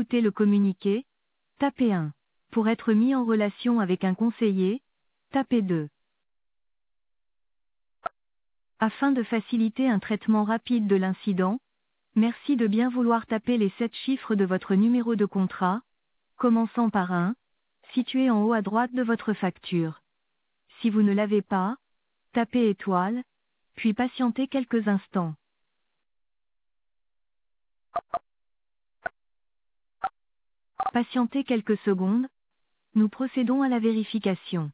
consulter le communiqué, tapez 1. Pour être mis en relation avec un conseiller, tapez 2. Afin de faciliter un traitement rapide de l'incident, merci de bien vouloir taper les 7 chiffres de votre numéro de contrat, commençant par 1, situé en haut à droite de votre facture. Si vous ne l'avez pas, tapez étoile, puis patientez quelques instants. Patientez quelques secondes, nous procédons à la vérification.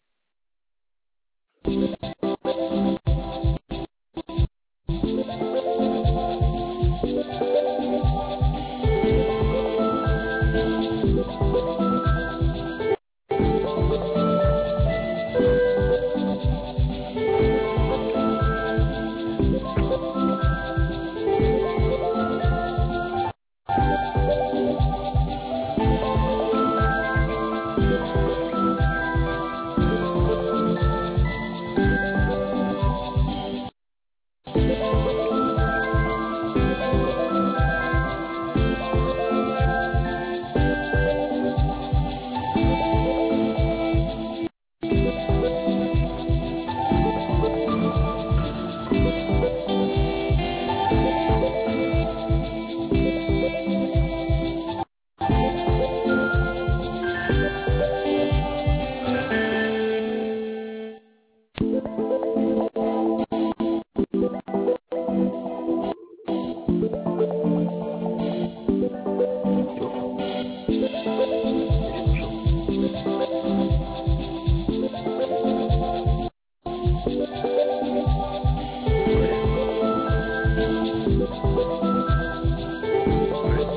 Yo, et bonjour. Ouais, ouais,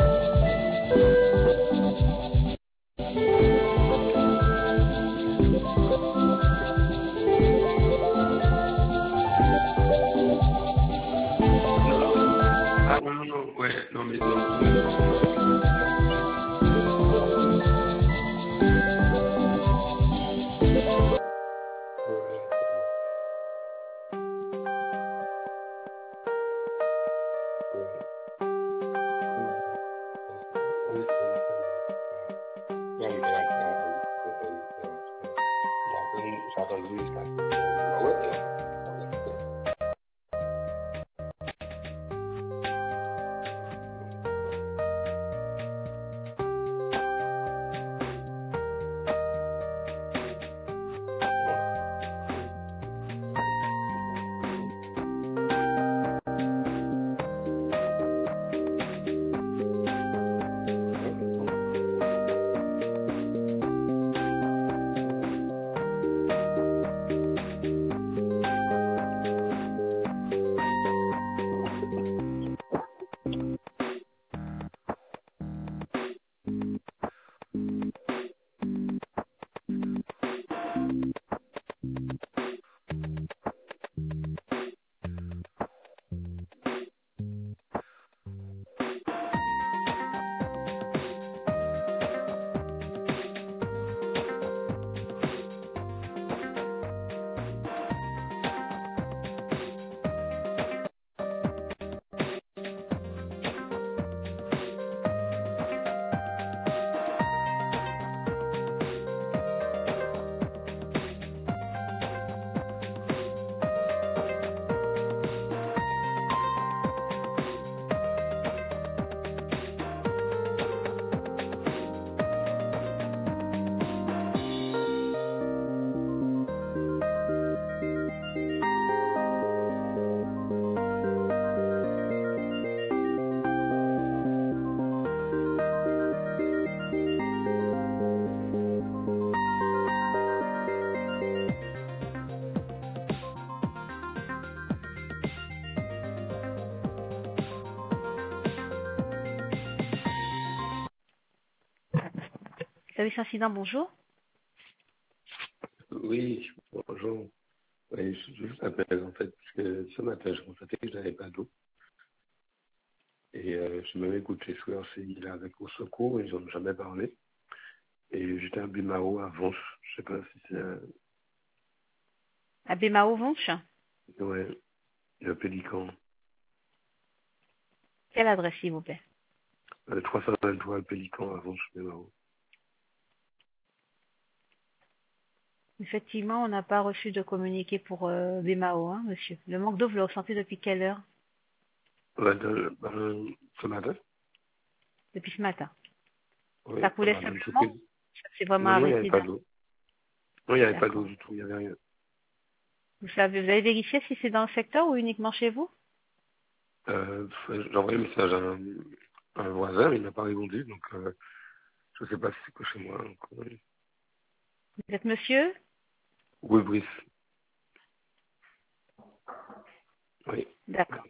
non, non. Ah non, non, non, ouais, non, mais non, ouais, c'est bon. Ouais, oui, c'est bon, c'est bon. Non, mais j'ai entendu, j'ai entendu juste un numéro, et on a fait. Bon, ok, ça marche. Service incident, bonjour. Oui, bonjour. Oui, je vous appelle en fait, parce que ce matin, je constatais que je n'avais pas d'eau. Et je m'avais écouté sur là avec au secours, ils n'ont jamais parlé. Et j'étais à Bimao à Vence, je sais pas si c'est À Bémao Vonche. ouais, le Pélican. Quelle adresse, s'il vous plaît? 323 Pélican avant Bémao. Effectivement, on n'a pas reçu de communiqué pour BMAO, hein, monsieur. Le manque d'eau, vous le ressentez depuis quelle heure? Ce matin. Depuis ce matin. Oui, Ça coulait l'entreprise. simplement? Ça s'est vraiment Non, il n'y avait arrêté pas là. d'eau. Non, il n'y avait pas d'eau D'accord. du tout, il n'y avait rien. Vous avez vérifié si c'est dans le secteur ou uniquement chez vous? J'ai envoyé un message à un voisin, mais il n'a pas répondu, donc je ne sais pas si c'est que chez moi. Donc, Vous êtes monsieur? oui, Brice. Oui. D'accord.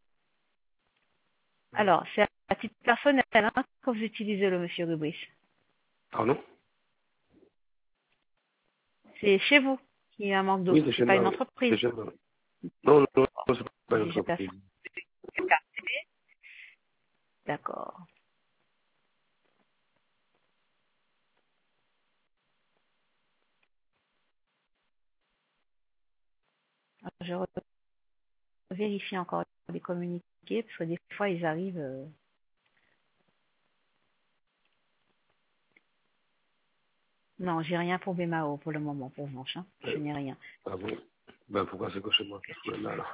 Alors, c'est à titre personnel hein, que vous utilisez le monsieur Rubris. Pardon? C'est chez vous qu'il y a un manque d'eau. Oui, c'est C'est chez pas moi, une oui. entreprise. C'est chez moi. Non, c'est pas une Déjà entreprise. D'accord. Je vérifie encore les communiqués parce que des fois ils arrivent. Non, j'ai rien pour BMAO pour le moment, pour Vanche. Hein. Je n'ai rien. Ah bon? Ben, pourquoi c'est que chez moi ce problème-là, alors?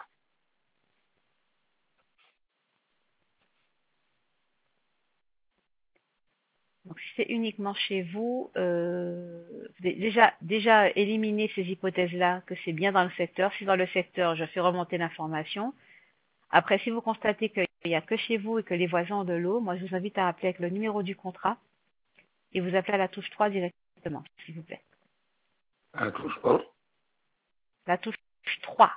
Donc si c'est uniquement chez vous, déjà éliminer ces hypothèses-là, que c'est bien dans le secteur. Si dans le secteur, je fais remonter l'information. Après, si vous constatez qu'il n'y a que chez vous et que les voisins ont de l'eau, moi je vous invite à appeler avec le numéro du contrat et vous appelez à la touche 3 directement, s'il vous plaît. Ah, touche pas? La touche 3.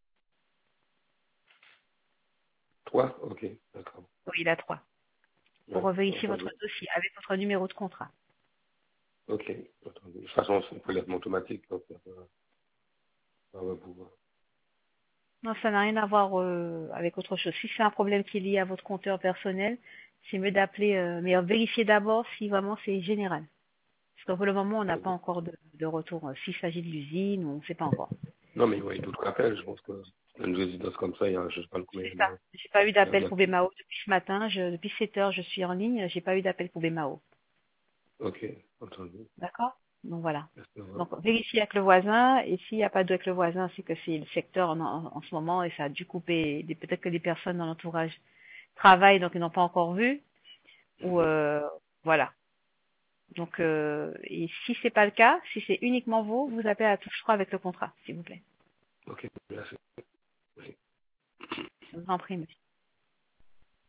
3? Ok, d'accord. Oui, la 3. Pour Ouais, vérifier entendu. votre dossier avec votre numéro de contrat. Ok, entendu. De toute façon, c'est un prélèvement automatique, donc ça va pouvoir. Non, ça n'a rien à voir avec autre chose. Si c'est un problème qui est lié à votre compteur personnel, c'est mieux d'appeler, mais vérifiez d'abord si vraiment c'est général. Parce que pour le moment, on n'a pas encore de retour. S'il s'agit de l'usine, on ne sait pas encore. Non, mais il y a d'autres appels, je pense que une résidence comme ça, il y a, je sais pas le combien C'est il y ça. a. J'ai pas eu Il y a de d'appel la... pour BMAO depuis ce matin. Depuis 7 heures, je suis en ligne. J'ai pas eu d'appel pour BMAO. Ok, entendu. D'accord? Donc voilà. Merci de voir. Donc vérifiez avec le voisin. Et s'il n'y a pas d'eau avec le voisin, c'est que c'est le secteur en ce moment et ça a dû couper. Peut-être que les personnes dans l'entourage travaillent donc ils n'ont pas encore vu. Ou voilà. Donc et si c'est pas le cas, si c'est uniquement vous, vous appelez à la touche 3 avec le contrat, s'il vous plaît. Ok, merci. Je vous en prie, monsieur.